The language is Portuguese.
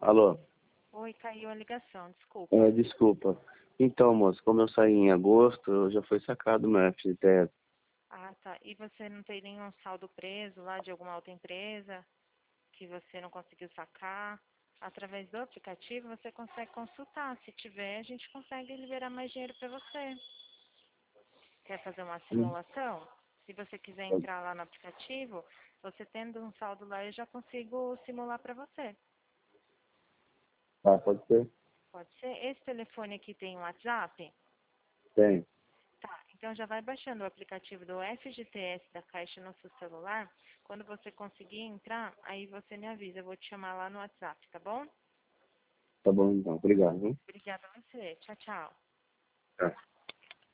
Alô? Oi, caiu a ligação, desculpa. Desculpa. Então, moço, como eu saí em agosto, eu já foi sacado meu FGTS. Ah, tá. E você não tem nenhum saldo preso lá de alguma outra empresa que você não conseguiu sacar? Através do aplicativo você consegue consultar. Se tiver, a gente consegue liberar mais dinheiro para você. Quer fazer uma simulação? Se você quiser entrar lá no aplicativo, você tendo um saldo lá, eu já consigo simular para você. Tá, pode ser? Pode ser? Esse telefone aqui tem um WhatsApp? Tem. Tá, então já vai baixando o aplicativo do FGTS da Caixa no seu celular. Quando você conseguir entrar, aí você me avisa. Eu vou te chamar lá no WhatsApp, tá bom? Tá bom, então. Obrigado, viu? Obrigada a você. Tchau, tchau. Tá.